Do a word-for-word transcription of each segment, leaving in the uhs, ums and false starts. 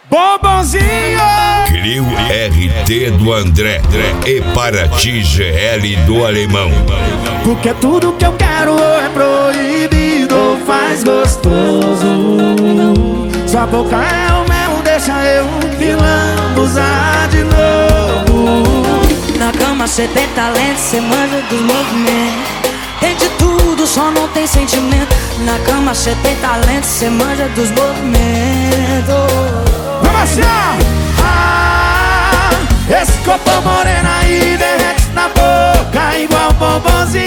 Bombonzinho! Clio R T do André e Paraty G L do Alemão. Porque tudo que eu quero é proibido ou faz gostoso. Sua boca é o mel, deixa eu me lambuzar de novo. Na cama cê tem talento, cê manja dos movimentos. Tem de tudo, só não tem sentimento. Na cama cê tem talento, cê manja dos movimentos. Vamos assim, ah, esse corpo moreno aí derrete na boca igual bombonzinho.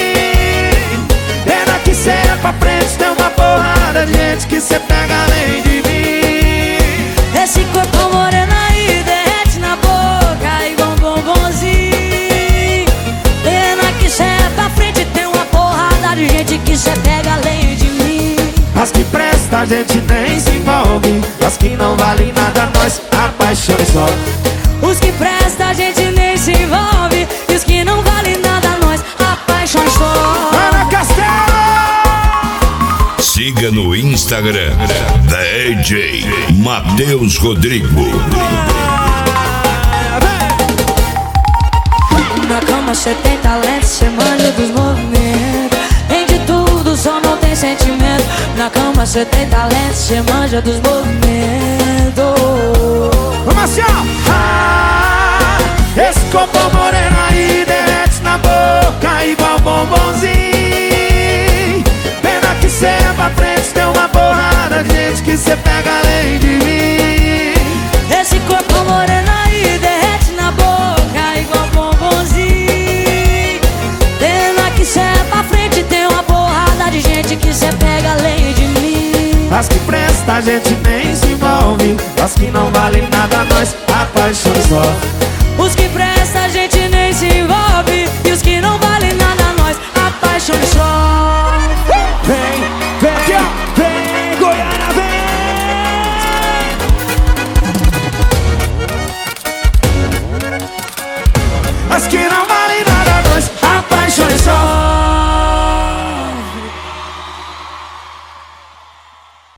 Pena que cê é pra frente, tem uma porrada de gente que cê pega além de mim. Esse corpo moreno aí derrete na boca igual bombonzinho. Pena que cê é pra frente, tem uma porrada de gente que cê pega além de mim. As que presta a gente nem se envolve, as que não valem nada nós apaixonamos só. Os que presta a gente nem se envolve, e os que não valem nada nós apaixonamos só. Ana Castelo! Siga no Instagram D J Matheus Rodrigo. Na cama cê tem talento, cê manja dos movimentos. Tem de tudo, só não tem sentimento. Na cama cê tem talento, cê manja dos movimentos. Vamos assim, ó! Ah, esse corpo moreno aí derrete na boca igual bombonzinho. Pena que cê é pra frente, tem uma porrada de gente que cê pega além de mim. Esse corpo moreno aí derrete na boca igual bombonzinho. Pena que cê é pra frente, tem uma porrada de gente que cê pega além de mim. As que presta a gente nem se envolve, as que não valem nada nós apaixonamos só.